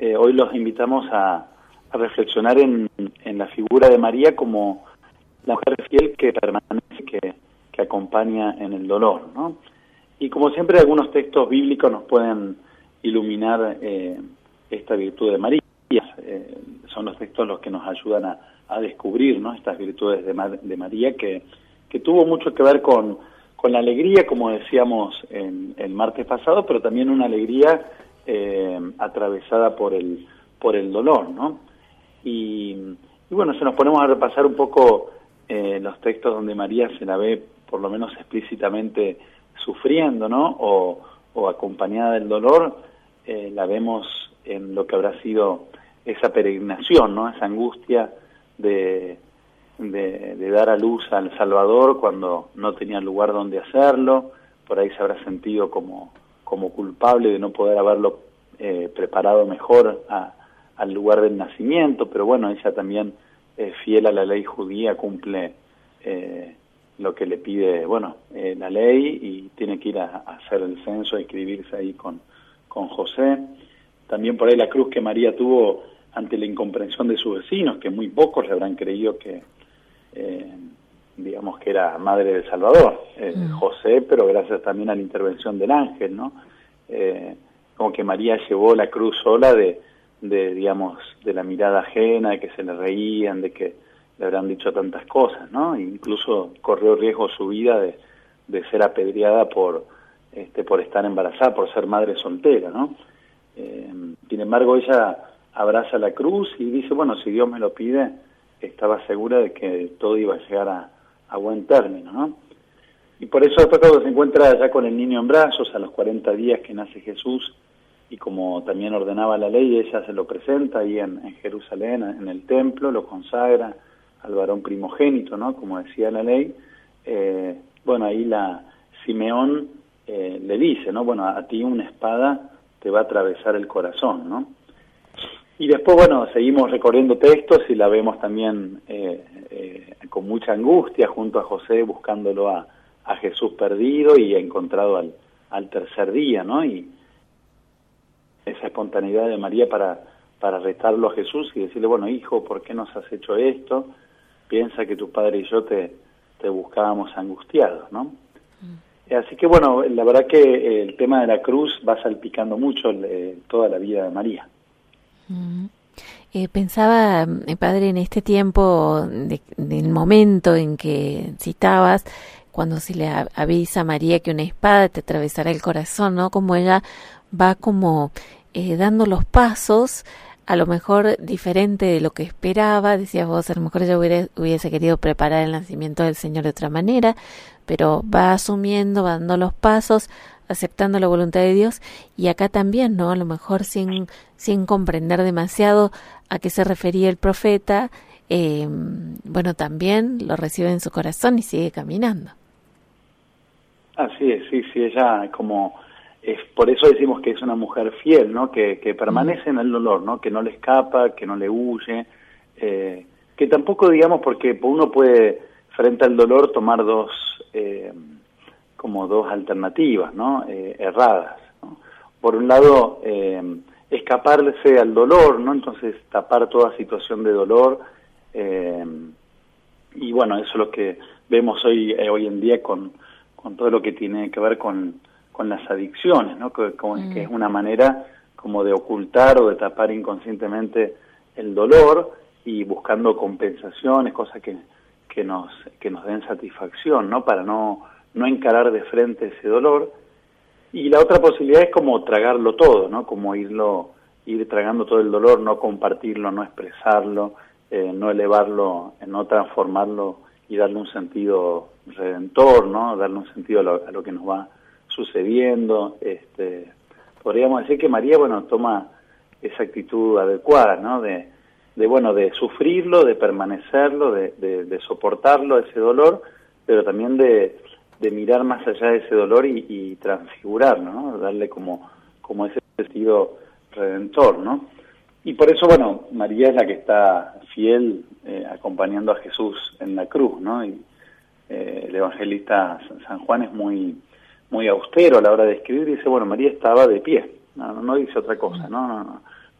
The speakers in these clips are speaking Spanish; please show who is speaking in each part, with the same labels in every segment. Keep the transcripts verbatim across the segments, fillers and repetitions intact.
Speaker 1: eh, hoy los invitamos a, a reflexionar en, en la figura de María como la mujer fiel que permanece, que, que acompaña en el dolor, ¿no? Y como siempre, algunos textos bíblicos nos pueden iluminar eh, esta virtud de María. Eh, son los textos los que nos ayudan a, a descubrir, ¿no?, estas virtudes de, Mar, de María, que, que tuvo mucho que ver con, con la alegría, como decíamos en, el martes pasado, pero también una alegría eh, atravesada por el, por el dolor, ¿no? Y, y bueno, si nos ponemos a repasar un poco eh, los textos donde María se la ve, por lo menos explícitamente, sufriendo, ¿no?, o, o acompañada del dolor, eh, la vemos en lo que habrá sido esa peregrinación, ¿no?, esa angustia de, de, de dar a luz al Salvador cuando no tenía lugar donde hacerlo. Por ahí se habrá sentido como, como culpable de no poder haberlo eh, preparado mejor a, al lugar del nacimiento, pero bueno, ella también, eh, fiel a la ley judía, cumple eh, lo que le pide, bueno, eh, la ley, y tiene que ir a, a hacer el censo, a inscribirse ahí con, con José. También por ahí la cruz que María tuvo ante la incomprensión de sus vecinos, que muy pocos le habrán creído que, eh, digamos, que era madre del Salvador, eh, mm. José, pero gracias también a la intervención del ángel, ¿no? Eh, como que María llevó la cruz sola de, de, digamos, de la mirada ajena, de que se le reían, de que le habrán dicho tantas cosas, ¿no? E incluso corrió riesgo su vida de, de ser apedreada por, este, por estar embarazada, por ser madre soltera, ¿no? Eh, sin embargo, ella abraza la cruz y dice, bueno, si Dios me lo pide, estaba segura de que todo iba a llegar a, a buen término, ¿no? Y por eso después, cuando se encuentra ya con el niño en brazos, a los cuarenta días que nace Jesús, y como también ordenaba la ley, ella se lo presenta ahí en, en Jerusalén, en el templo, lo consagra al varón primogénito, ¿no?, como decía la ley. Eh, bueno, ahí la Simeón eh, le dice, ¿no?, bueno, a ti una espada te va a atravesar el corazón, ¿no? Y después, bueno, seguimos recorriendo textos y la vemos también eh, eh, con mucha angustia junto a José, buscándolo a, a Jesús perdido y encontrado al, al tercer día, ¿no? Y esa espontaneidad de María para, para retarlo a Jesús y decirle, bueno, hijo, ¿por qué nos has hecho esto? Piensa que tu padre y yo te, te buscábamos angustiados, ¿no? Mm. Así que, bueno, la verdad que el tema de la cruz va salpicando mucho eh, toda la vida de María.
Speaker 2: Mm. Eh, pensaba, eh, padre, en este tiempo, de, del momento en que citabas, cuando se le avisa a María que una espada te atravesará el corazón, ¿no? Como ella va como eh, dando los pasos, a lo mejor diferente de lo que esperaba. Decías vos, a lo mejor ella hubiera, hubiese querido preparar el nacimiento del Señor de otra manera, pero va asumiendo, va dando los pasos, aceptando la voluntad de Dios, y acá también, ¿no? A lo mejor sin, sin comprender demasiado a qué se refería el profeta, eh, bueno, también lo recibe en su corazón y sigue caminando.
Speaker 1: Así es, sí, sí, ella como, es, por eso decimos que es una mujer fiel, ¿no? Que, que permanece mm. en el dolor, ¿no? Que no le escapa, que no le huye, eh, que tampoco, digamos, porque uno puede, frente al dolor, tomar dos, eh, como dos alternativas, ¿no? Eh, erradas, ¿no? Por un lado, eh, escaparse al dolor, ¿no? Entonces tapar toda situación de dolor, eh, y bueno, eso es lo que vemos hoy, eh, hoy en día con, con todo lo que tiene que ver con, con las adicciones, ¿no? Que, como, mm. que es una manera como de ocultar o de tapar inconscientemente el dolor y buscando compensaciones, cosas que, que nos, que nos den satisfacción, ¿no? Para no, no encarar de frente ese dolor. Y la otra posibilidad es como tragarlo todo, ¿no? Como irlo, ir tragando todo el dolor, no compartirlo, no expresarlo, eh, no elevarlo, no transformarlo y darle un sentido redentor, ¿no? Darle un sentido a lo, a lo que nos va sucediendo. Este, podríamos decir que María, bueno, toma esa actitud adecuada, ¿no? De, de bueno, de sufrirlo, de permanecerlo, de, de, de soportarlo, ese dolor, pero también de, de mirar más allá de ese dolor y, y transfigurarlo, ¿no? Darle como, como ese sentido redentor, ¿no? Y por eso, bueno, María es la que está fiel eh, acompañando a Jesús en la cruz, ¿no? Y eh, el evangelista San Juan es muy, muy austero a la hora de escribir, dice, bueno, María estaba de pie, no, no dice otra cosa, ¿no? No, no,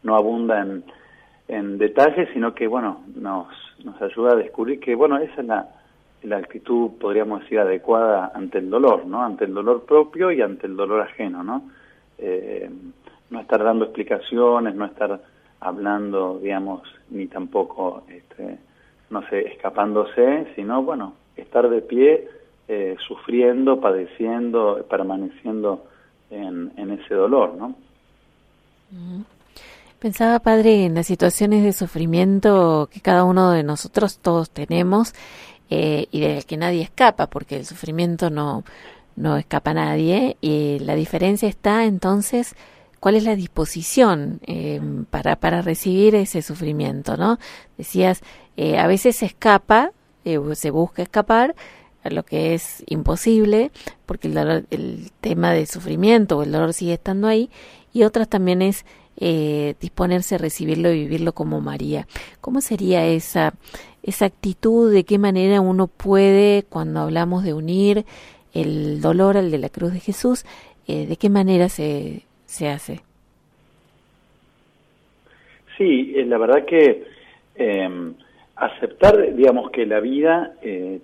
Speaker 1: no abunda en, en detalles, sino que, bueno, nos, nos ayuda a descubrir que, bueno, esa es la, la actitud, podríamos decir, adecuada ante el dolor, ¿no? Ante el dolor propio y ante el dolor ajeno, ¿no? Eh, no estar dando explicaciones, no estar hablando, digamos, ni tampoco, este, no sé, escapándose, sino, bueno, estar de pie, eh, sufriendo, padeciendo, permaneciendo en, en ese dolor, ¿no?
Speaker 2: Pensaba, padre, en las situaciones de sufrimiento que cada uno de nosotros todos tenemos, eh, y del que nadie escapa, porque el sufrimiento no, no escapa a nadie, y la diferencia está entonces, ¿cuál es la disposición eh, para, para recibir ese sufrimiento, ¿no? Decías, eh, a veces se escapa, eh, se busca escapar a lo que es imposible, porque el, dolor, el tema del sufrimiento o el dolor sigue estando ahí, y otras también es eh, disponerse a recibirlo y vivirlo como María. ¿Cómo sería esa, esa actitud? ¿De qué manera uno puede, cuando hablamos de unir el dolor al de la cruz de Jesús, eh, de qué manera se, se hace?
Speaker 1: Sí, eh, la verdad que eh, aceptar, digamos, que la vida eh,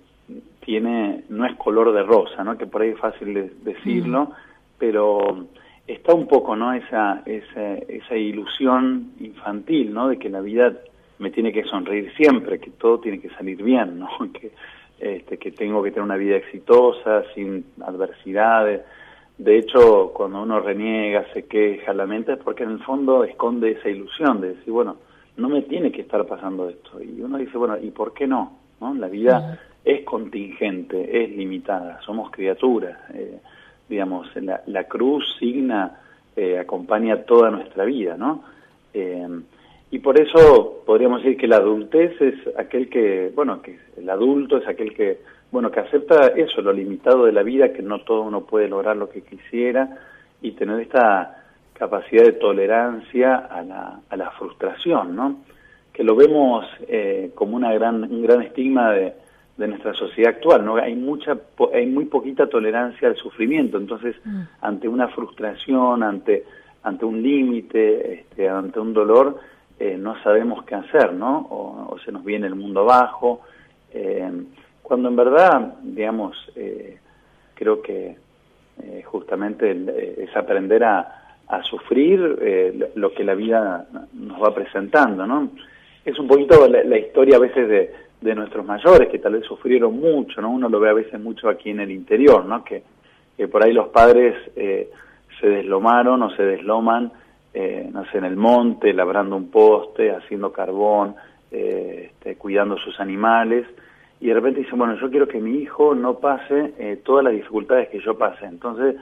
Speaker 1: tiene, no es color de rosa, ¿no? Que por ahí es fácil de, decirlo, mm. pero está un poco, ¿no? Esa, esa, esa ilusión infantil, ¿no? De que la vida me tiene que sonreír siempre, que todo tiene que salir bien, ¿no? Que, este, que tengo que tener una vida exitosa, sin adversidades. De hecho, cuando uno reniega, se queja, lamenta, es porque en el fondo esconde esa ilusión de decir, bueno, no me tiene que estar pasando esto. Y uno dice, bueno, ¿y por qué no? ¿No? La vida uh-huh. es contingente, es limitada, somos criaturas. Eh, digamos, la, la cruz signa, eh, acompaña toda nuestra vida, ¿no? Eh, y por eso podríamos decir que la adultez es aquel que, bueno, que el adulto es aquel que, bueno, que acepta eso, lo limitado de la vida, que no todo uno puede lograr lo que quisiera, y tener esta capacidad de tolerancia a la, a la frustración, ¿no? Que lo vemos eh, como una gran, un gran estigma de, de nuestra sociedad actual, ¿no? Hay mucha, hay muy poquita tolerancia al sufrimiento, entonces mm. ante una frustración, ante, ante un límite, este, ante un dolor, eh, no sabemos qué hacer, ¿no? O, o se nos viene el mundo abajo, eh, cuando en verdad, digamos, eh, creo que eh, justamente el, eh, es aprender a, a sufrir eh, lo que la vida nos va presentando, ¿no? Es un poquito la, la historia a veces de, de nuestros mayores, que tal vez sufrieron mucho, ¿no? Uno lo ve a veces mucho aquí en el interior, ¿no? Que, que por ahí los padres eh, se deslomaron o se desloman, eh, no sé, en el monte, labrando un poste, haciendo carbón, eh, este, cuidando sus animales, y de repente dicen, bueno, yo quiero que mi hijo no pase eh, todas las dificultades que yo pasé, entonces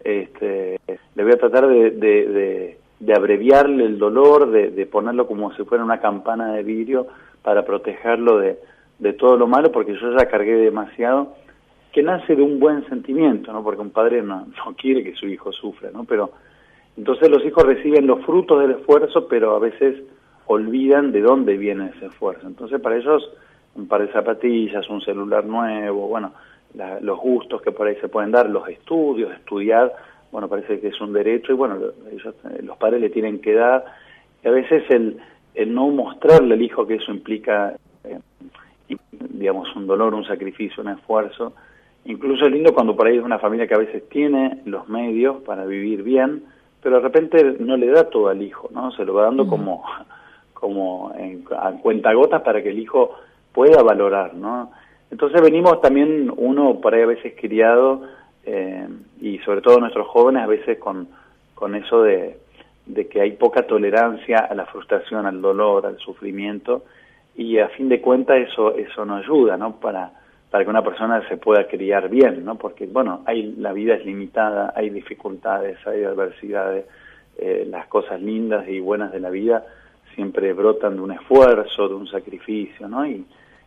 Speaker 1: este, le voy a tratar de, de, de, de abreviarle el dolor, de, de ponerlo como si fuera una campana de vidrio para protegerlo de, de todo lo malo, porque yo ya cargué demasiado, que nace de un buen sentimiento, ¿no? Porque un padre no, no quiere que su hijo sufra, ¿no? Pero entonces los hijos reciben los frutos del esfuerzo, pero a veces olvidan de dónde viene ese esfuerzo. Entonces para ellos un par de zapatillas, un celular nuevo, bueno, la, los gustos que por ahí se pueden dar, los estudios, estudiar, bueno, parece que es un derecho y bueno, ellos, los padres le tienen que dar, y a veces el, el no mostrarle al hijo que eso implica, eh, digamos, un dolor, un sacrificio, un esfuerzo. Incluso es lindo cuando por ahí es una familia que a veces tiene los medios para vivir bien, pero de repente no le da todo al hijo, ¿no? Se lo va dando uh-huh. como, como en, a cuentagotas para que el hijo pueda valorar, ¿no? Entonces venimos también, uno por ahí a veces criado, eh, y sobre todo nuestros jóvenes a veces con, con eso de, de que hay poca tolerancia a la frustración, al dolor, al sufrimiento, y a fin de cuentas eso eso no ayuda, ¿no? Para, para que una persona se pueda criar bien, ¿no? Porque, bueno, hay, la vida es limitada, hay dificultades, hay adversidades, eh, las cosas lindas y buenas de la vida siempre brotan de un esfuerzo, de un sacrificio, ¿no? Y,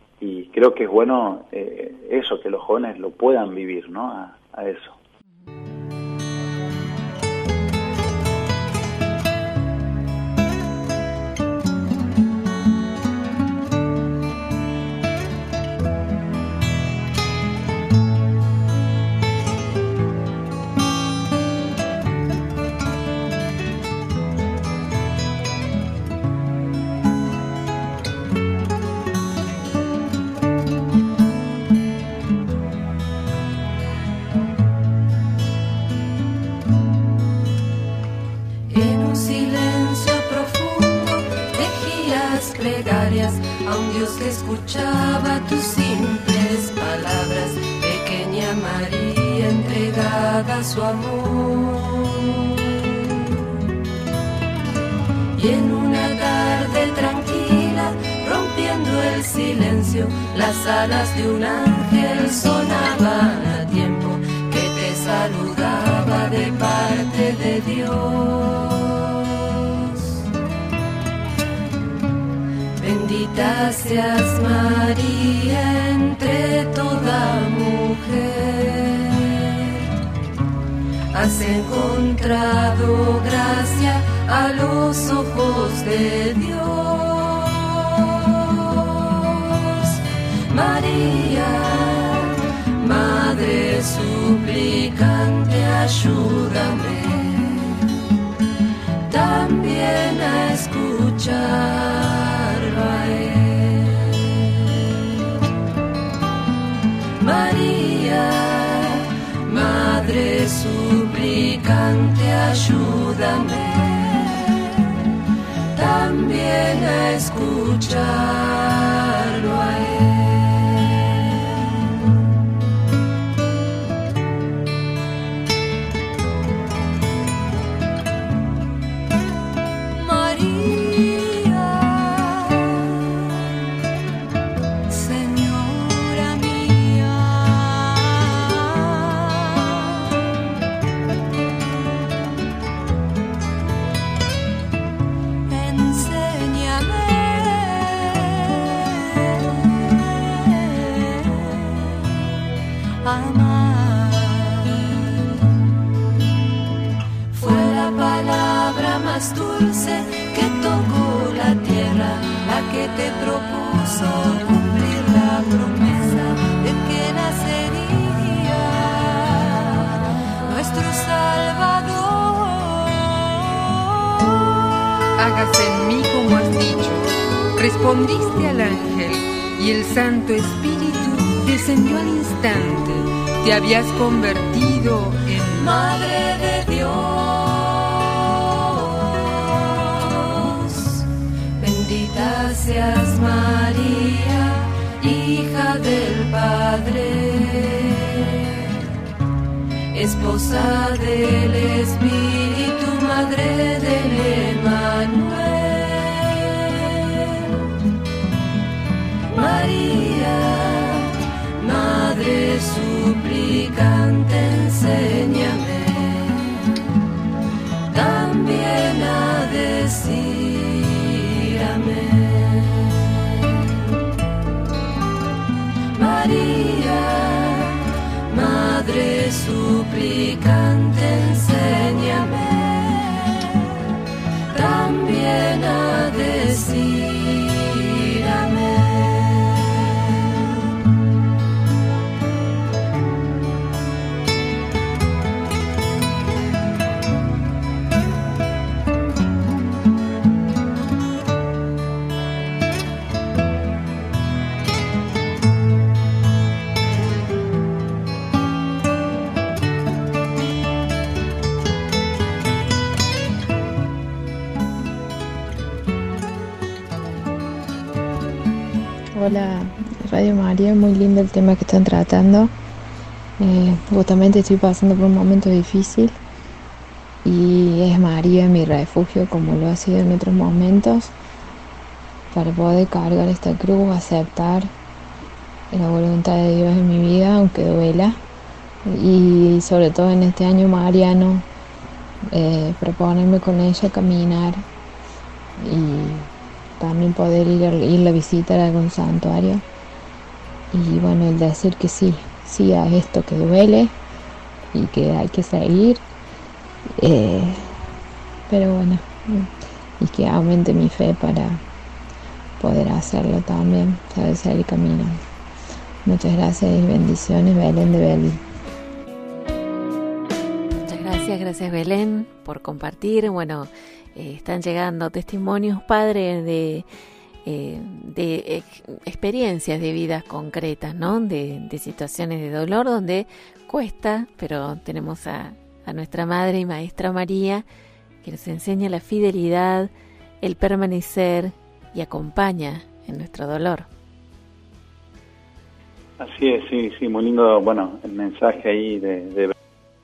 Speaker 1: y creo que es bueno eh, eso, que los jóvenes lo puedan vivir, ¿no? A, a eso.
Speaker 3: plegarias a un Dios que escuchaba tus simples palabras. Pequeña María entregada a su amor. Y en una tarde tranquila, rompiendo el silencio, las alas de un ángel sonaban a tiempo, que te saludaba de parte de Dios. Bendita seas María entre toda mujer, has encontrado gracia a los ojos de Dios. María, Madre suplicante, ayúdame también a escucharlo a Él. María, Madre suplicante, ayúdame también a escucharlo a Él. Dulce que tocó la tierra, la que te propuso cumplir la promesa de que nacería nuestro Salvador.
Speaker 4: Hágase en mí como has dicho, respondiste al ángel, y el Santo Espíritu descendió al instante. Te habías convertido en
Speaker 3: Madre de Dios. Bendita seas María, hija del Padre, esposa del Espíritu, madre del Emmanuel. María, Madre suplicante, enséñame también a decir amén. María, Madre suplicante, enséñame también a decir amén.
Speaker 5: Hola Radio María, muy lindo el tema que están tratando. Eh, justamente estoy pasando por un momento difícil y es María mi refugio, como lo ha sido en otros momentos, para poder cargar esta cruz, aceptar la voluntad de Dios en mi vida, aunque duela, y sobre todo en este año mariano, eh, proponerme con ella caminar y también poder ir a, ir a visitar algún santuario, y bueno, el decir que sí, sí a esto que duele y que hay que seguir, eh, pero bueno, y que aumente mi fe para poder hacerlo también, saber seguir caminando. Muchas gracias y bendiciones, Belén de Belén.
Speaker 2: Muchas gracias, gracias Belén por compartir. Bueno, Eh, están llegando testimonios, Padre, de, eh, de ex- experiencias de vidas concretas, ¿no? De, de situaciones de dolor donde cuesta, pero tenemos a, a nuestra Madre y Maestra María, que nos enseña la fidelidad, el permanecer, y acompaña en nuestro dolor.
Speaker 1: Así es, sí, sí, muy lindo, bueno, el mensaje ahí de, de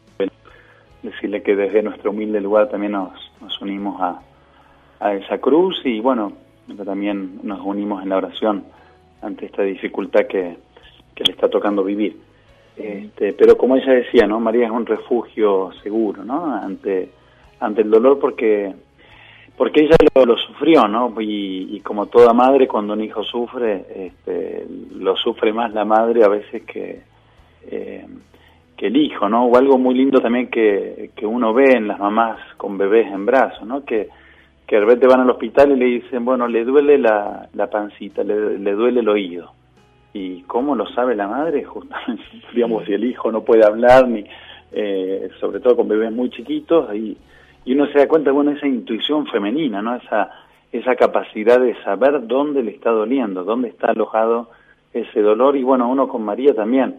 Speaker 1: decirle que desde nuestro humilde lugar también nos, nos unimos a, a esa cruz y bueno, también nos unimos en la oración ante esta dificultad que, que le está tocando vivir. Este, pero como ella decía, ¿no? María es un refugio seguro, ¿no? Ante, ante el dolor porque, porque ella lo, lo sufrió, ¿no? Y, y como toda madre, cuando un hijo sufre, este, lo sufre más la madre a veces que, eh, que el hijo, ¿no? O algo muy lindo también que, que uno ve en las mamás con bebés en brazos, ¿no? Que, que de repente van al hospital y le dicen, bueno, le duele la, la pancita, le, le duele el oído. ¿Y cómo lo sabe la madre? Justamente, digamos, si el hijo no puede hablar, ni eh, sobre todo con bebés muy chiquitos, y, y uno se da cuenta, bueno, esa intuición femenina, ¿no? Esa, esa capacidad de saber dónde le está doliendo, dónde está alojado ese dolor, y bueno, uno con María también,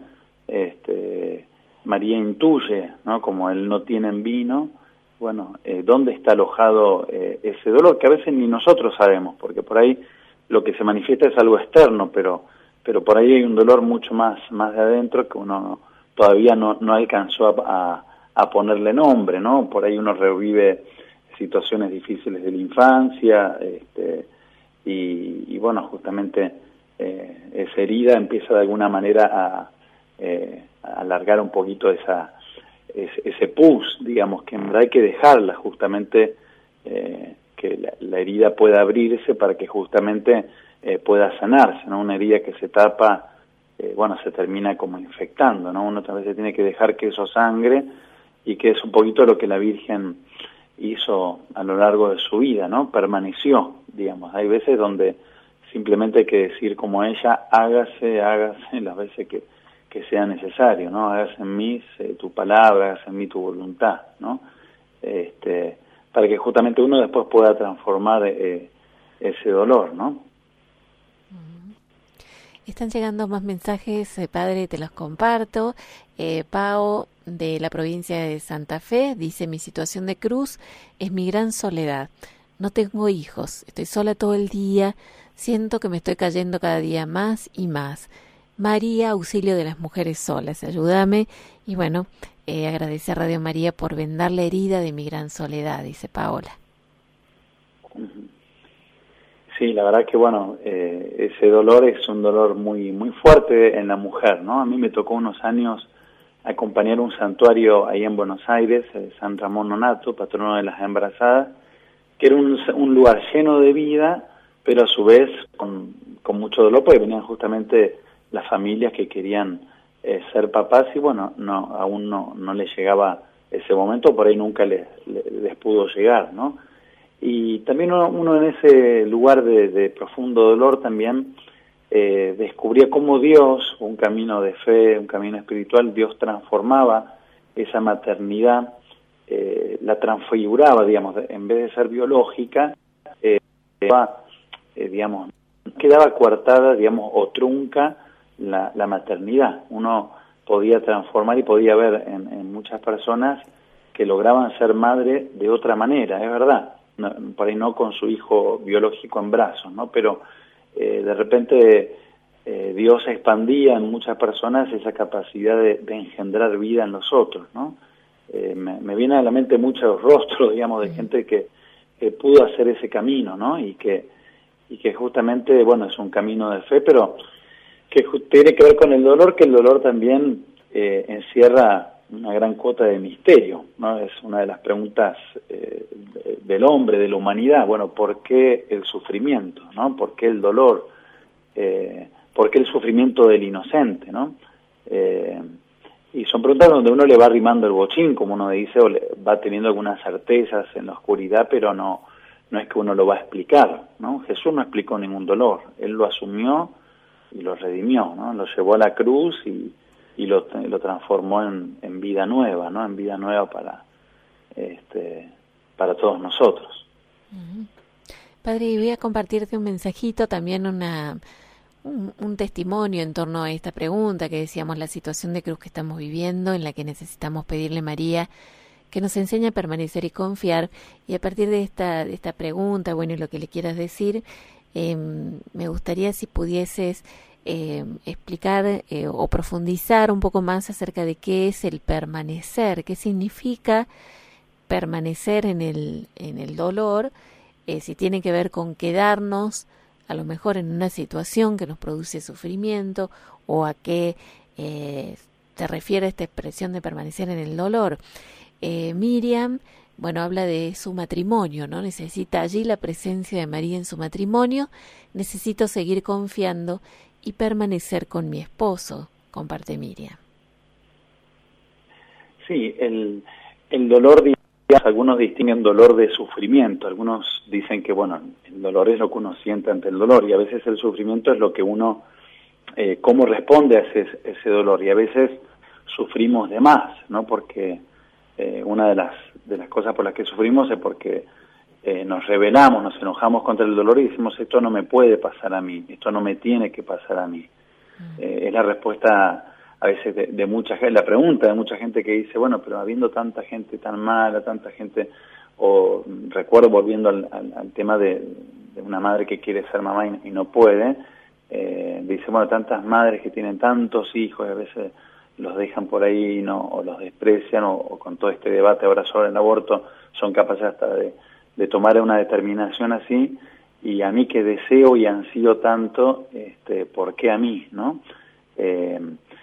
Speaker 1: este, María intuye, ¿no? Como él no tiene vino, bueno, eh, dónde está alojado eh, ese dolor, que a veces ni nosotros sabemos, porque por ahí lo que se manifiesta es algo externo, pero pero por ahí hay un dolor mucho más más de adentro que uno todavía no, no alcanzó a, a, a ponerle nombre, ¿no? Por ahí uno revive situaciones difíciles de la infancia, este, y, y bueno, justamente eh, esa herida empieza de alguna manera a, eh, a alargar un poquito esa ese, ese pus, digamos, que en verdad hay que dejarla justamente, eh, que la, la herida pueda abrirse para que justamente Eh, pueda sanarse, ¿no? Una herida que se tapa, eh, bueno, se termina como infectando, ¿no? Uno tal vez tiene que dejar que eso sangre, y que es un poquito lo que la Virgen hizo a lo largo de su vida, ¿no? Permaneció, digamos. Hay veces donde simplemente hay que decir como ella, hágase, hágase las veces que, que sea necesario, ¿no? Hágase en mí eh, tu palabra, hágase en mí tu voluntad, ¿no? Este, para que justamente uno después pueda transformar eh, ese dolor, ¿no?
Speaker 2: Están llegando más mensajes, eh, padre, te los comparto. Eh, Pao, de la provincia de Santa Fe, dice, mi situación de cruz es mi gran soledad. No tengo hijos, estoy sola todo el día, siento que me estoy cayendo cada día más y más. María, auxilio de las mujeres solas, ayúdame. Y bueno, eh, agradece a Radio María por vendar la herida de mi gran soledad, dice Paola.
Speaker 1: Uh-huh. Sí, la verdad que bueno, eh, ese dolor es un dolor muy muy fuerte en la mujer, ¿no? A mí me tocó unos años acompañar un santuario ahí en Buenos Aires, el San Ramón Nonnato, patrono de las embarazadas, que era un, un lugar lleno de vida, pero a su vez con, con mucho dolor, porque venían justamente las familias que querían eh, ser papás y bueno, no aún no, no les llegaba ese momento, por ahí nunca les, les, les pudo llegar, ¿no? Y también uno, uno en ese lugar de, de profundo dolor también eh, descubría cómo Dios, un camino de fe, un camino espiritual, Dios transformaba esa maternidad, eh, la transfiguraba, digamos, en vez de ser biológica, eh, eh, digamos, quedaba coartada, digamos, o trunca la, la maternidad. Uno podía transformar y podía ver en, en muchas personas que lograban ser madre de otra manera, es verdad. No, por ahí no con su hijo biológico en brazos, ¿no? Pero eh, de repente eh, Dios expandía en muchas personas esa capacidad de, de engendrar vida en los otros, ¿no? Eh, me, me viene a la mente muchos rostros, digamos, de gente que, que pudo hacer ese camino, ¿no? Y que, y que justamente, bueno, es un camino de fe, pero que tiene que ver con el dolor, que el dolor también eh, encierra una gran cuota de misterio, ¿no? Es una de las preguntas eh, del hombre, de la humanidad. Bueno, ¿por qué el sufrimiento, no? ¿Por qué el dolor? Eh, ¿Por qué el sufrimiento del inocente, no? Eh, y son preguntas donde uno le va arrimando el bochín, como uno dice, o le va teniendo algunas certezas en la oscuridad, pero no, no es que uno lo va a explicar, ¿no? Jesús no explicó ningún dolor, Él lo asumió y lo redimió, ¿no? Lo llevó a la cruz y y lo, lo transformó en, en vida nueva, ¿no? En vida nueva para este para todos nosotros.
Speaker 2: Uh-huh. Padre, voy a compartirte un mensajito, también una un, un testimonio en torno a esta pregunta que decíamos, la situación de cruz que estamos viviendo, en la que necesitamos pedirle a María que nos enseñe a permanecer y confiar. Y a partir de esta de esta pregunta, bueno, y lo que le quieras decir, Eh, me gustaría si pudieses eh, explicar eh, o profundizar un poco más acerca de qué es el permanecer, qué significa permanecer en el, en el dolor, eh, si tiene que ver con quedarnos a lo mejor en una situación que nos produce sufrimiento, o a qué eh, se refiere esta expresión de permanecer en el dolor. Eh, Miriam, bueno, habla de su matrimonio, ¿no? Necesita allí la presencia de María en su matrimonio. Necesito seguir confiando y permanecer con mi esposo, comparte Miriam.
Speaker 1: Sí, el, el dolor, digamos, algunos distinguen dolor de sufrimiento, algunos dicen que, bueno, el dolor es lo que uno siente ante el dolor, y a veces el sufrimiento es lo que uno, eh, cómo responde a ese, ese dolor, y a veces sufrimos de más, ¿no? Porque eh, una de las, de las cosas por las que sufrimos es porque eh, nos rebelamos, nos enojamos contra el dolor y decimos, esto no me puede pasar a mí, esto no me tiene que pasar a mí. Mm. Eh, es la respuesta a veces de, de mucha gente, la pregunta de mucha gente que dice, bueno, pero habiendo tanta gente tan mala, tanta gente, o recuerdo volviendo al, al, al tema de, de una madre que quiere ser mamá y, y no puede, eh, dice, bueno, tantas madres que tienen tantos hijos y a veces los dejan por ahí, ¿no? O los desprecian, o, o con todo este debate ahora sobre el aborto, son capaces hasta de, de tomar una determinación así, y a mí que deseo y ansío tanto, este, ¿por qué a mí, no? Eh,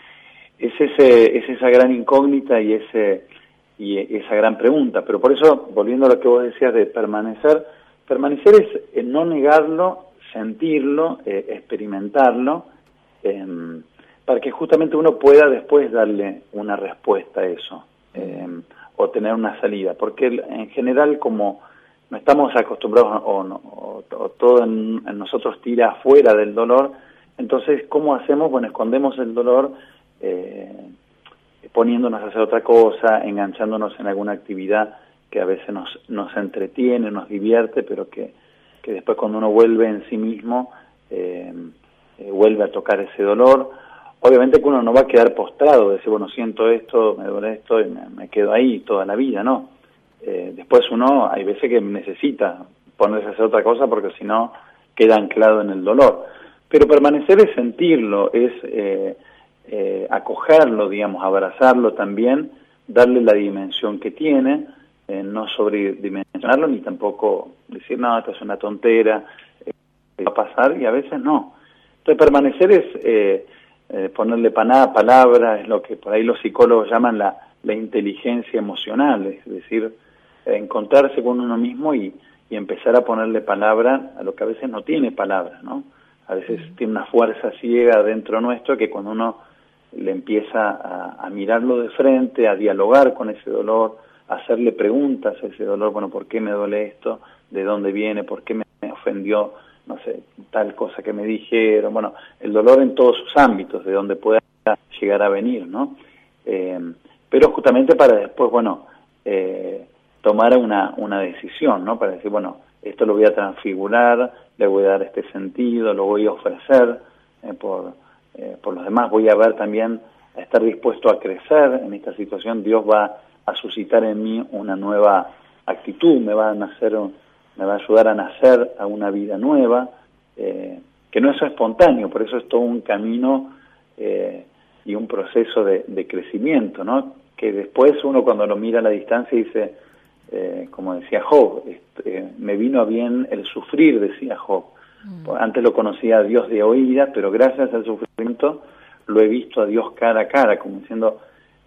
Speaker 1: Es, ese, es esa gran incógnita y ese y esa gran pregunta, pero por eso, volviendo a lo que vos decías de permanecer, permanecer es eh, no negarlo, sentirlo, eh, experimentarlo, eh, para que justamente uno pueda después darle una respuesta a eso, eh, o tener una salida, porque en general como no estamos acostumbrados o, no, o, o todo en, en nosotros tira afuera del dolor, entonces ¿cómo hacemos? Bueno, escondemos el dolor, Eh, poniéndonos a hacer otra cosa, enganchándonos en alguna actividad que a veces nos, nos entretiene, nos divierte, pero que, que después cuando uno vuelve en sí mismo, eh, eh, vuelve a tocar ese dolor. Obviamente que uno no va a quedar postrado, decir, bueno, siento esto, me duele esto, y me, me quedo ahí toda la vida, ¿no? Eh, después uno, hay veces que necesita ponerse a hacer otra cosa porque si no queda anclado en el dolor. Pero permanecer es sentirlo, es... Eh, Eh, acogerlo, digamos, abrazarlo también, darle la dimensión que tiene, eh, no sobredimensionarlo ni tampoco decir, no, esto es una tontera, eh, va a pasar, y a veces no. Entonces permanecer es eh, eh, ponerle paná, palabra, es lo que por ahí los psicólogos llaman la, la inteligencia emocional, es decir, eh, encontrarse con uno mismo y, y empezar a ponerle palabra a lo que a veces no tiene palabra, ¿no? A veces tiene una fuerza ciega dentro nuestro que cuando uno le empieza a, a mirarlo de frente, a dialogar con ese dolor, a hacerle preguntas a ese dolor, bueno, ¿por qué me duele esto? ¿De dónde viene? ¿Por qué me ofendió, no sé, tal cosa que me dijeron? Bueno, el dolor en todos sus ámbitos, de donde pueda llegar a venir, ¿no? Eh, pero justamente para después, bueno, eh, tomar una, una decisión, ¿no? Para decir, bueno, esto lo voy a transfigurar, le voy a dar este sentido, lo voy a ofrecer eh, por... Eh, por los demás, voy a ver también, a estar dispuesto a crecer en esta situación. Dios va a suscitar en mí una nueva actitud, me va a nacer, me va a ayudar a nacer a una vida nueva, eh, que no es espontáneo, por eso es todo un camino eh, y un proceso de, de crecimiento, ¿no? Que después uno cuando lo mira a la distancia dice, eh, como decía Job, este, me vino a bien el sufrir, decía Job. Antes lo conocía a Dios de oídas, pero gracias al sufrimiento lo he visto a Dios cara a cara, como diciendo,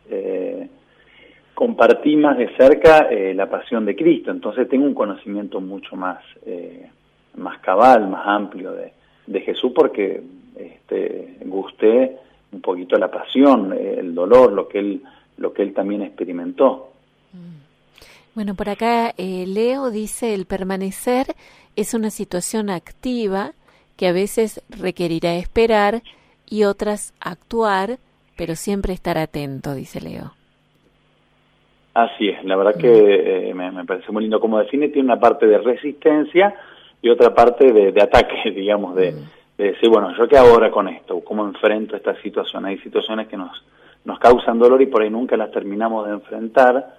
Speaker 1: eh, compartí más de cerca eh, la pasión de Cristo, entonces tengo un conocimiento mucho más, eh, más cabal, más amplio de, de Jesús, porque este, gusté un poquito la pasión, eh, el dolor, lo que él, lo que él también experimentó.
Speaker 2: Bueno, por acá eh, Leo dice, el permanecer es una situación activa que a veces requerirá esperar y otras actuar, pero siempre estar atento, dice Leo.
Speaker 1: Así es, la verdad que eh, me, me parece muy lindo como define, tiene una parte de resistencia y otra parte de, de ataque, digamos, de, mm. de decir, bueno, ¿yo qué hago ahora con esto? ¿Cómo enfrento esta situación? Hay situaciones que nos, nos causan dolor y por ahí nunca las terminamos de enfrentar.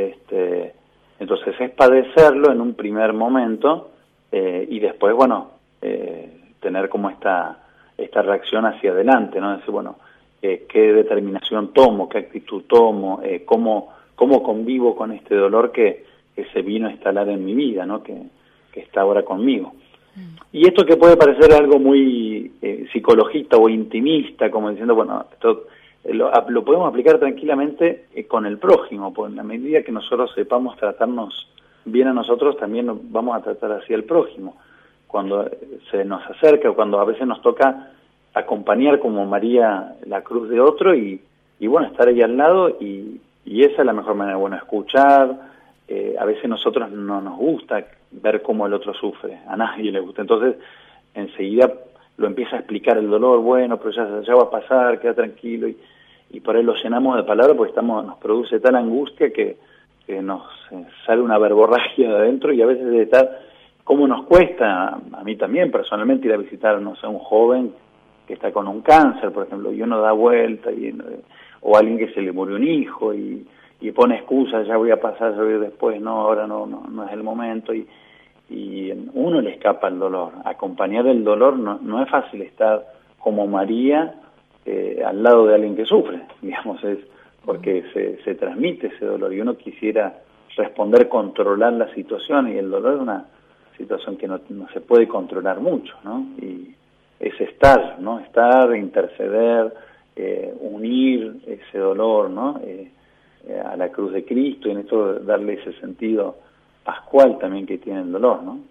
Speaker 1: Este, entonces es padecerlo en un primer momento eh, y después, bueno, eh, tener como esta, esta reacción hacia adelante, ¿no? Decir, bueno, eh, qué determinación tomo, qué actitud tomo, eh, cómo, cómo convivo con este dolor que, que se vino a instalar en mi vida, ¿no? Que, que está ahora conmigo. Mm. Y esto que puede parecer algo muy eh, psicologista o intimista, como diciendo, bueno, esto lo, lo podemos aplicar tranquilamente eh, con el prójimo, pues en la medida que nosotros sepamos tratarnos bien a nosotros, también vamos a tratar así al prójimo. Cuando se nos acerca o cuando a veces nos toca acompañar como María la cruz de otro y, y bueno, estar ahí al lado y, y esa es la mejor manera, bueno, escuchar. Eh, a veces nosotros no nos gusta ver cómo el otro sufre, a nadie le gusta, entonces enseguida lo empieza a explicar el dolor, bueno, pero ya, ya va a pasar, queda tranquilo, y, y por ahí lo llenamos de palabras porque estamos, nos produce tal angustia que, que nos eh, sale una verborragia de adentro y a veces de estar, cómo nos cuesta, a mí también personalmente, ir a visitar, no sé, un joven que está con un cáncer, por ejemplo, y uno da vuelta, y, o alguien que se le murió un hijo, y y pone excusas, ya voy a pasar, ya voy después, no, ahora no, no, no es el momento, y, y uno le escapa el dolor. Acompañar el dolor no, no es fácil estar como María eh, al lado de alguien que sufre, digamos, es porque se, se transmite ese dolor, y uno quisiera responder, controlar la situación, y el dolor es una situación que no, no se puede controlar mucho, ¿no? Y es estar, ¿no? Estar, interceder, eh, unir ese dolor, ¿no? Eh, a la cruz de Cristo, y en esto darle ese sentido pascual también que tiene el dolor, ¿no?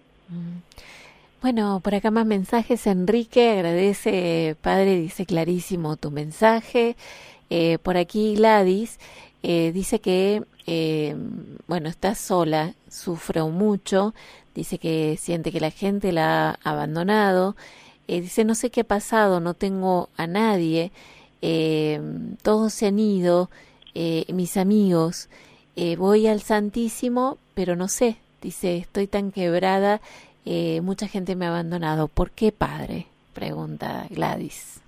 Speaker 2: Bueno, por acá más mensajes. Enrique agradece, padre, dice clarísimo tu mensaje. Eh, por aquí Gladys eh, dice que, eh, bueno, está sola, sufre mucho, dice que siente que la gente la ha abandonado, eh, dice no sé qué ha pasado, no tengo a nadie, eh, todos se han ido, Eh, mis amigos, eh, voy al Santísimo, pero no sé, dice, estoy tan quebrada, eh, mucha gente me ha abandonado. ¿Por qué, padre? Pregunta Gladys.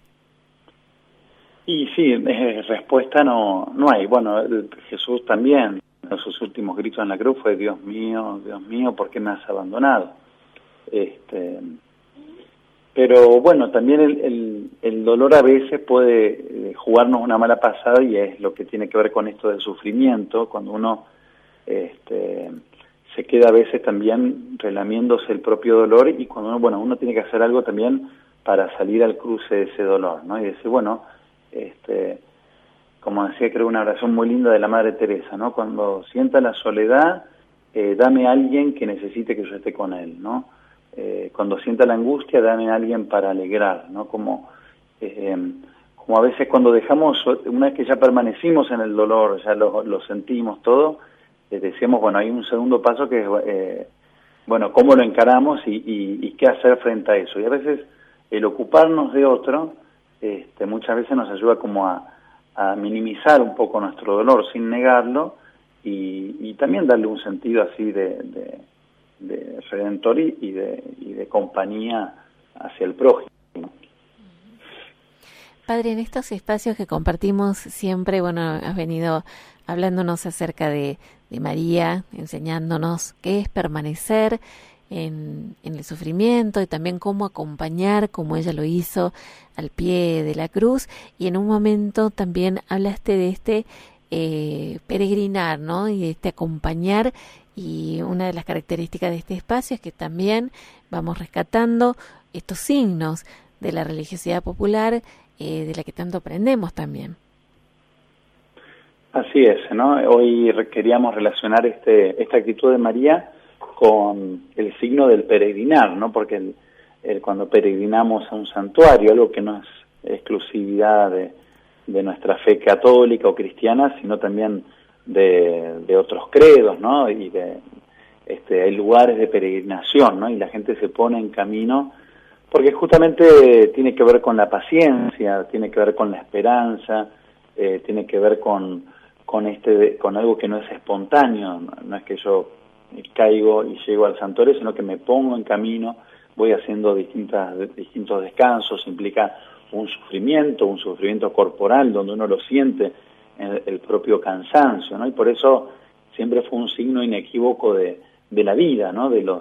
Speaker 1: Y sí, eh, respuesta no no hay. Bueno, Jesús también, en sus últimos gritos en la cruz fue, Dios mío, Dios mío, ¿por qué me has abandonado? Este... Pero bueno, también el, el, el dolor a veces puede eh, jugarnos una mala pasada, y es lo que tiene que ver con esto del sufrimiento, cuando uno este, se queda a veces también relamiéndose el propio dolor, y cuando uno, bueno, uno tiene que hacer algo también para salir al cruce de ese dolor, ¿no? Y decir, bueno, este, como decía, creo una oración muy linda de la Madre Teresa, ¿no? Cuando sienta la soledad, eh, dame a alguien que necesite que yo esté con él, ¿no? Eh, cuando sienta la angustia, dame a alguien para alegrar, ¿no? Como, eh, como a veces cuando dejamos, una vez que ya permanecimos en el dolor, ya lo, lo sentimos todo, eh, decíamos, bueno, hay un segundo paso que es, eh, bueno, cómo lo encaramos y, y, y qué hacer frente a eso. Y a veces el ocuparnos de otro, este, muchas veces nos ayuda como a, a minimizar un poco nuestro dolor sin negarlo, y, y también darle un sentido así de... de de redentor y de, y de compañía hacia el prójimo.
Speaker 2: Padre, en estos espacios que compartimos siempre, bueno, has venido hablándonos acerca de, de María, enseñándonos qué es permanecer en, en el sufrimiento, y también cómo acompañar, como ella lo hizo, al pie de la cruz, y en un momento también hablaste de este eh, peregrinar, ¿no? Y de este acompañar. Y una de las características de este espacio es que también vamos rescatando estos signos de la religiosidad popular, eh, de la que tanto aprendemos también.
Speaker 1: Así es, ¿no? Hoy queríamos relacionar este, esta actitud de María con el signo del peregrinar, ¿no? Porque el, el, cuando peregrinamos a un santuario, algo que no es exclusividad de, de nuestra fe católica o cristiana, sino también de, de otros credos, ¿no? Y de este, hay lugares de peregrinación, ¿no? Y la gente se pone en camino porque justamente tiene que ver con la paciencia, tiene que ver con la esperanza, eh, tiene que ver con con este con algo que no es espontáneo, no, no es que yo caigo y llego al santuario, sino que me pongo en camino, voy haciendo distintas distintos descansos, implica un sufrimiento, un sufrimiento corporal donde uno lo siente, el, el propio cansancio, ¿no? Y por eso siempre fue un signo inequívoco de, de la vida, ¿no? De los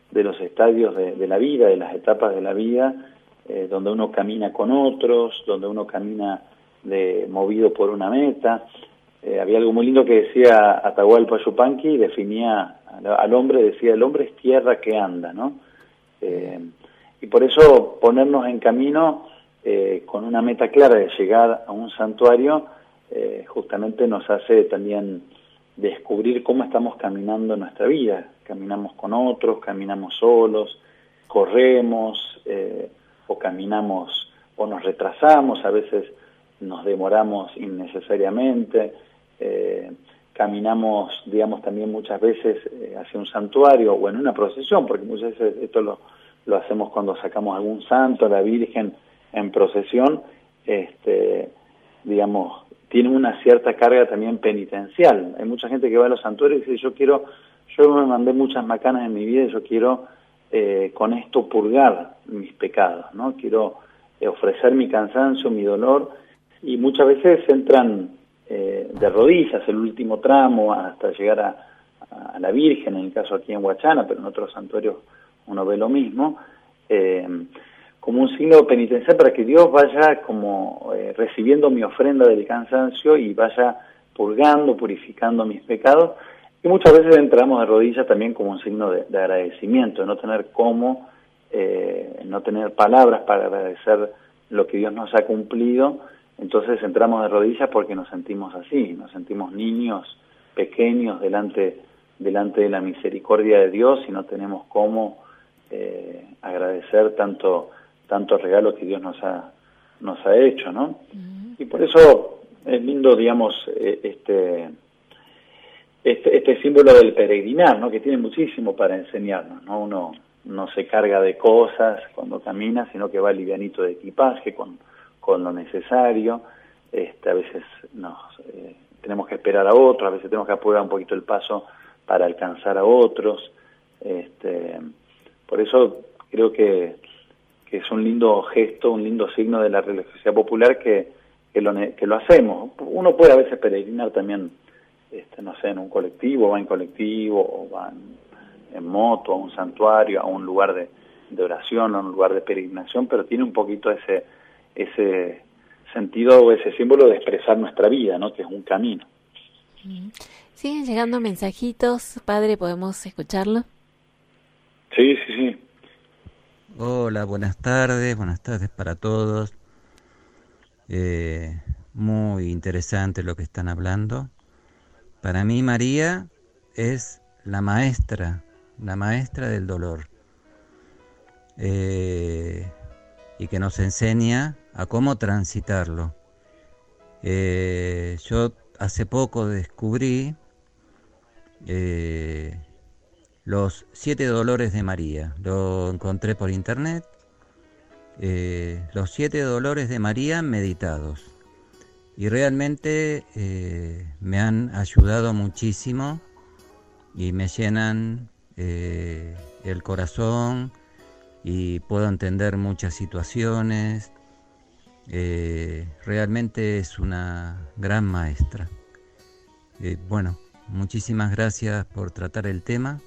Speaker 1: de los estadios de, de la vida, de las etapas de la vida, eh, donde uno camina con otros, donde uno camina de, movido por una meta. Eh, había algo muy lindo que decía Atahualpa Yupanqui, y definía al, al hombre, decía, el hombre es tierra que anda, ¿no? Eh, y por eso ponernos en camino eh, con una meta clara de llegar a un santuario, eh, justamente nos hace también descubrir cómo estamos caminando en nuestra vida. Caminamos con otros, caminamos solos, corremos, eh, o caminamos, o nos retrasamos, a veces nos demoramos innecesariamente, eh, caminamos, digamos, también muchas veces eh, hacia un santuario o en una procesión, porque muchas veces esto lo, lo hacemos cuando sacamos algún santo, a la Virgen en procesión, este, digamos, tiene una cierta carga también penitencial. Hay mucha gente que va a los santuarios y dice, yo quiero, yo me mandé muchas macanas en mi vida y yo quiero eh, con esto purgar mis pecados, ¿no? Quiero eh, ofrecer mi cansancio, mi dolor, y muchas veces entran eh, de rodillas el último tramo hasta llegar a, a la Virgen, en el caso aquí en Huachana, pero en otros santuarios uno ve lo mismo, eh, como un signo penitencial para que Dios vaya como eh, recibiendo mi ofrenda del cansancio y vaya purgando, purificando mis pecados. Y muchas veces entramos de rodillas también como un signo de, de agradecimiento, de no tener cómo, eh, no tener palabras para agradecer lo que Dios nos ha cumplido. Entonces entramos de rodillas porque nos sentimos así, nos sentimos niños pequeños delante, delante de la misericordia de Dios y no tenemos cómo eh, agradecer tanto tantos regalos que Dios nos ha nos ha hecho, ¿no? Uh-huh. Y por eso es lindo, digamos, este, este este símbolo del peregrinar, ¿no? Que tiene muchísimo para enseñarnos, ¿no? Uno no se carga de cosas cuando camina, sino que va livianito de equipaje, con, con lo necesario. Este, a veces nos eh, tenemos que esperar a otros, a veces tenemos que apurar un poquito el paso para alcanzar a otros. Este, por eso creo que que es un lindo gesto, un lindo signo de la religiosidad popular que, que, lo, que lo hacemos. Uno puede a veces peregrinar también, este, no sé, en un colectivo, va en colectivo, o va en, en moto, a un santuario, a un lugar de, de oración, a un lugar de peregrinación, pero tiene un poquito ese, ese sentido o ese símbolo de expresar nuestra vida, ¿no? Que es un camino.
Speaker 2: ¿Siguen llegando mensajitos, padre? ¿Podemos escucharlo?
Speaker 1: Sí, sí, sí.
Speaker 6: Hola, buenas tardes, buenas tardes para todos. Eh, muy interesante lo que están hablando. Para mí María es la maestra, la maestra del dolor. Eh, y que nos enseña a cómo transitarlo. Eh, yo hace poco descubrí eh, los siete dolores de María. Lo encontré por internet. Eh, los siete dolores de María meditados. Y realmente eh, me han ayudado muchísimo y me llenan eh, el corazón y puedo entender muchas situaciones. Eh, realmente es una gran maestra. Eh, bueno, muchísimas gracias por tratar el tema.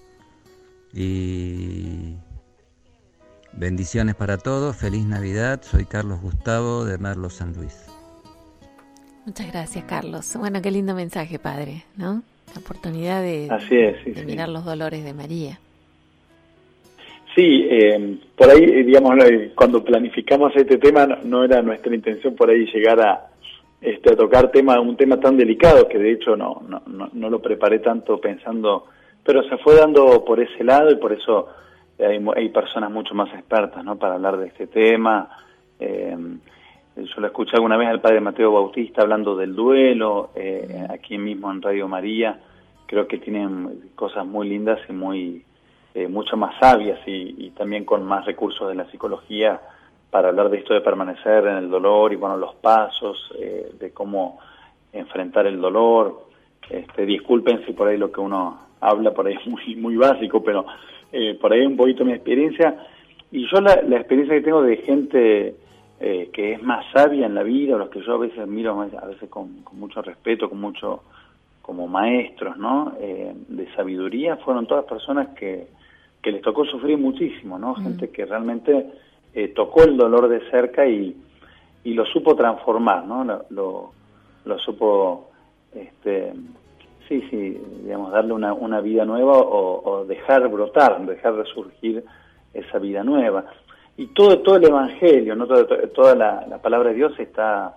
Speaker 6: Y bendiciones para todos, feliz Navidad, soy Carlos Gustavo de Merlo San Luis.
Speaker 2: Muchas gracias, Carlos. Bueno, qué lindo mensaje, padre, ¿no? La oportunidad de,
Speaker 1: Así es, sí,
Speaker 2: de
Speaker 1: sí.
Speaker 2: mirar los dolores de María.
Speaker 1: Sí, eh, por ahí, digamos, cuando planificamos este tema no, no era nuestra intención por ahí llegar a, este, a tocar tema, un tema tan delicado que de hecho no, no, no, no lo preparé tanto pensando, pero se fue dando por ese lado y por eso hay, hay personas mucho más expertas, ¿no? Para hablar de este tema. Eh, yo lo escuché alguna vez al padre Mateo Bautista hablando del duelo, eh, aquí mismo en Radio María. Creo que tienen cosas muy lindas y muy eh, mucho más sabias y, y también con más recursos de la psicología para hablar de esto de permanecer en el dolor y bueno, los pasos, eh, de cómo enfrentar el dolor. Este, disculpen si por ahí lo que uno habla por ahí es muy, muy básico, pero eh, por ahí un poquito mi experiencia. Y yo la, la experiencia que tengo de gente eh, que es más sabia en la vida, los que yo a veces miro a veces con, con mucho respeto, con mucho como maestros, ¿no? Eh, de sabiduría, fueron todas personas que que les tocó sufrir muchísimo, ¿no? Mm. Gente que realmente eh, tocó el dolor de cerca y, y lo supo transformar, ¿no? Lo, lo, lo supo, este, sí, sí, digamos, darle una, una vida nueva o, o dejar brotar, dejar resurgir esa vida nueva. Y todo todo el Evangelio, ¿no? Toda, toda la, la palabra de Dios está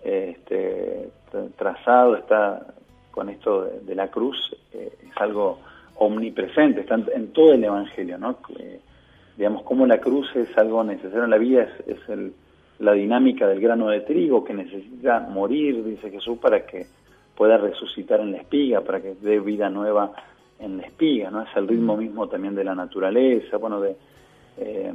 Speaker 1: este, trazado, está con esto de, de la cruz, eh, es algo omnipresente, está en, en todo el Evangelio, ¿no? Eh, digamos, como la cruz es algo necesario en la vida, es, es el, la dinámica del grano de trigo que necesita morir, dice Jesús, para que pueda resucitar en la espiga, para que dé vida nueva en la espiga, ¿no? Es el ritmo mismo también de la naturaleza, bueno, de... Eh,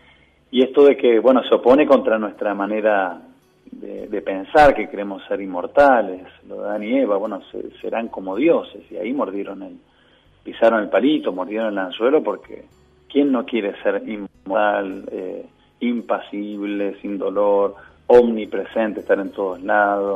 Speaker 1: y esto de que, bueno, se opone contra nuestra manera de, de pensar, que queremos ser inmortales, lo de Adán y Eva, bueno, se, serán como dioses, y ahí mordieron el, pisaron el palito, mordieron el anzuelo, porque ¿quién no quiere ser inmortal, eh, impasible, sin dolor, omnipresente, estar en todos lados?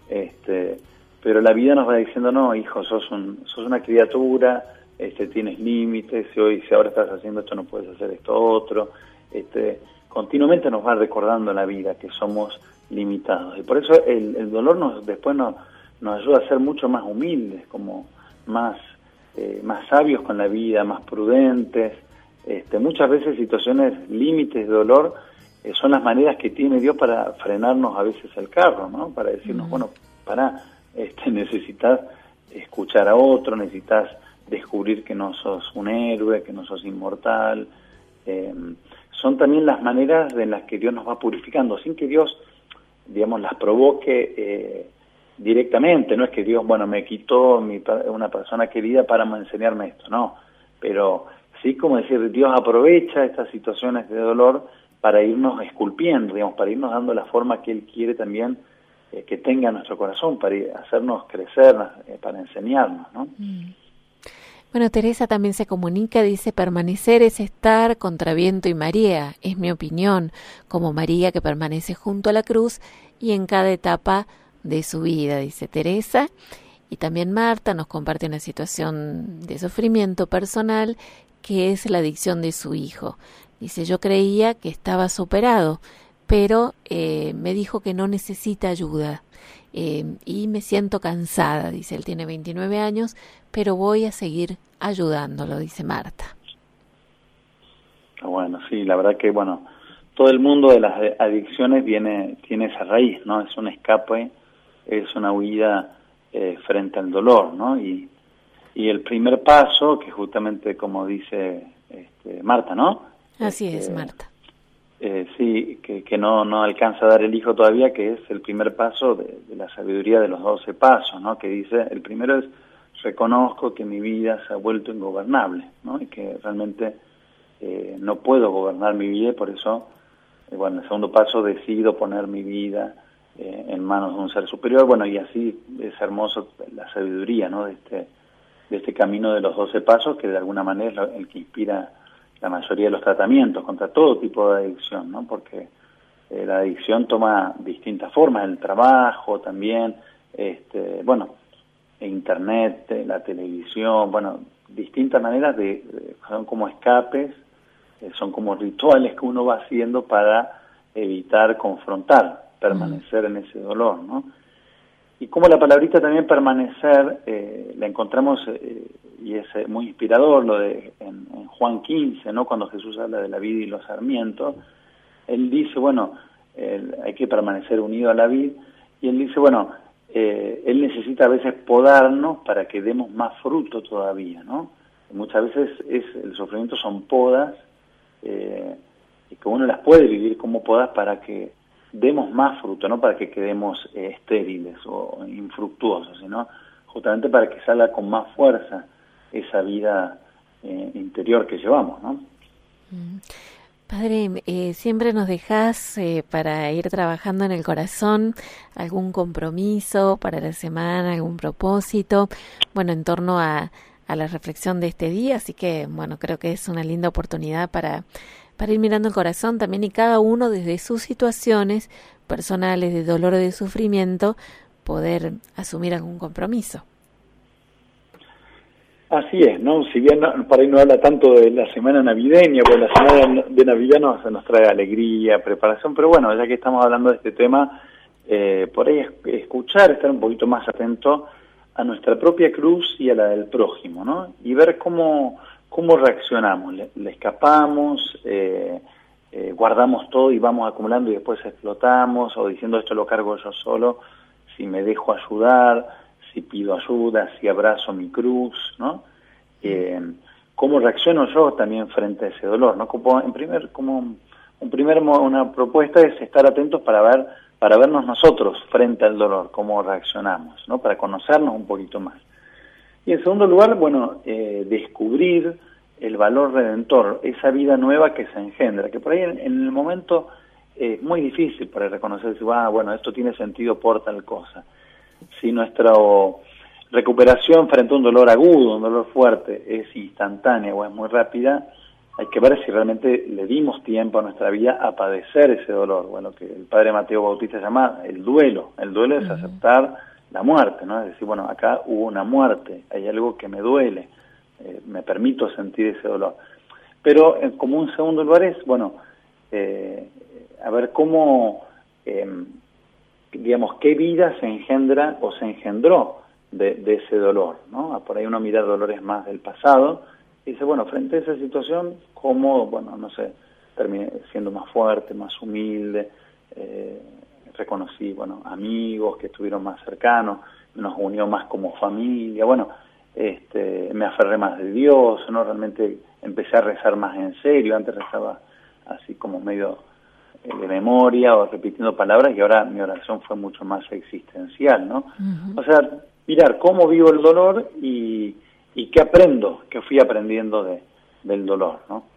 Speaker 1: Este, pero la vida nos va diciendo, no, hijo, sos, un, sos una criatura, este, tienes límites, si hoy, si ahora estás haciendo esto, no puedes hacer esto otro. Este, continuamente nos va recordando la vida que somos limitados, y por eso el, el dolor nos después nos, nos ayuda a ser mucho más humildes, como más eh, más sabios con la vida, más prudentes. Este, muchas veces situaciones límites de dolor eh, son las maneras que tiene Dios para frenarnos a veces el carro, ¿no? Para decirnos, mm. bueno, para este, necesitas escuchar a otro, necesitas descubrir que no sos un héroe, que no sos inmortal. Eh, son también las maneras en las que Dios nos va purificando, sin que Dios, digamos, las provoque eh, directamente. No es que Dios, bueno, me quitó mi, una persona querida para enseñarme esto, no. Pero sí, como decir, Dios aprovecha estas situaciones de dolor para irnos esculpiendo, digamos, para irnos dando la forma que Él quiere también eh, que tenga nuestro corazón, para ir, hacernos crecer, eh, para enseñarnos, ¿no?
Speaker 2: Mm. Bueno, Teresa también se comunica, dice, permanecer es estar contra viento y marea, es mi opinión, como María que permanece junto a la cruz y en cada etapa de su vida, dice Teresa. Y también Marta nos comparte una situación de sufrimiento personal que es la adicción de su hijo. Dice, yo creía que estaba superado, pero eh, me dijo que no necesita ayuda. Eh, y me siento cansada, dice, él tiene veintinueve años, pero voy a seguir ayudándolo, dice Marta.
Speaker 1: Bueno, sí, la verdad que, bueno, todo el mundo de las adicciones viene, tiene esa raíz, ¿no? Es un escape, es una huida eh, frente al dolor, ¿no? Y, y el primer paso, que justamente como dice este, Marta, ¿no?
Speaker 2: Así
Speaker 1: este,
Speaker 2: es, Marta.
Speaker 1: Eh, sí, que, que no, no alcanza a dar el hijo todavía, que es el primer paso de, de la sabiduría de los doce pasos, ¿no? Que dice, el primero es, reconozco que mi vida se ha vuelto ingobernable, ¿no? Y que realmente eh, no puedo gobernar mi vida, y por eso, eh, bueno, el segundo paso, decido poner mi vida eh, en manos de un ser superior. Bueno, y así es hermoso la sabiduría, ¿no? De este, de este camino de los doce pasos, que de alguna manera es el que inspira la mayoría de los tratamientos contra todo tipo de adicción, ¿no? Porque eh, la adicción toma distintas formas, el trabajo también, este, bueno, internet, la televisión, bueno, distintas maneras de, de son como escapes, eh, son como rituales que uno va haciendo para evitar confrontar, permanecer en ese dolor, ¿no? Y como la palabrita también permanecer, eh, la encontramos, eh, y es eh, muy inspirador, lo de en, en Juan quince, ¿no? Cuando Jesús habla de la vid y los sarmientos, él dice, bueno, eh, hay que permanecer unido a la vid, y él dice, bueno, eh, él necesita a veces podarnos para que demos más fruto todavía, ¿no? Y muchas veces es el sufrimiento son podas, eh, y que uno las puede vivir como podas para que demos más fruto, no para que quedemos eh, estériles o infructuosos, sino justamente para que salga con más fuerza esa vida eh, interior que llevamos, ¿no?
Speaker 2: Padre, eh, siempre nos dejás eh, para ir trabajando en el corazón algún compromiso para la semana, algún propósito, bueno, en torno a, a la reflexión de este día, así que, bueno, creo que es una linda oportunidad para para ir mirando el corazón también, y cada uno desde sus situaciones personales de dolor o de sufrimiento poder asumir algún compromiso.
Speaker 1: Así es, ¿no? Si bien no, por ahí no habla tanto de la semana navideña, porque la semana de Navidad nos, nos trae alegría, preparación, pero bueno, ya que estamos hablando de este tema, eh, por ahí escuchar, estar un poquito más atento a nuestra propia cruz y a la del prójimo, ¿no? Y ver cómo, cómo reaccionamos, le, le escapamos, eh, eh, guardamos todo y vamos acumulando y después explotamos, o diciendo esto lo cargo yo solo, si me dejo ayudar, si pido ayuda, si abrazo mi cruz, ¿no? Eh, ¿Cómo reacciono yo también frente a ese dolor, ¿no? Como, en primer, como un primer una propuesta es estar atentos para ver, para vernos nosotros frente al dolor, cómo reaccionamos, ¿no? Para conocernos un poquito más. Y en segundo lugar, bueno, eh, descubrir el valor redentor, esa vida nueva que se engendra, que por ahí en, en el momento es muy difícil para reconocer, si, ah, bueno, esto tiene sentido por tal cosa. Si nuestra recuperación frente a un dolor agudo, un dolor fuerte, es instantánea o es muy rápida, hay que ver si realmente le dimos tiempo a nuestra vida a padecer ese dolor. Bueno, que el padre Mateo Bautista llama el duelo. El duelo es aceptar la muerte, ¿no? Es decir, bueno, acá hubo una muerte, hay algo que me duele, eh, me permito sentir ese dolor. Pero eh, como un segundo lugar es, bueno, eh, a ver cómo... Eh, digamos, qué vida se engendra o se engendró de, de ese dolor, ¿no? Por ahí uno mira dolores más del pasado y dice, bueno, frente a esa situación, ¿cómo, bueno, no sé, terminé siendo más fuerte, más humilde, eh, reconocí, bueno, amigos que estuvieron más cercanos, nos unió más como familia, bueno, este, me aferré más de Dios, ¿no? Realmente empecé a rezar más en serio, antes rezaba así como medio de memoria o repitiendo palabras, y ahora mi oración fue mucho más existencial, ¿no? Uh-huh. O sea, mirar cómo vivo el dolor y, y qué aprendo, qué fui aprendiendo de, del dolor, ¿no?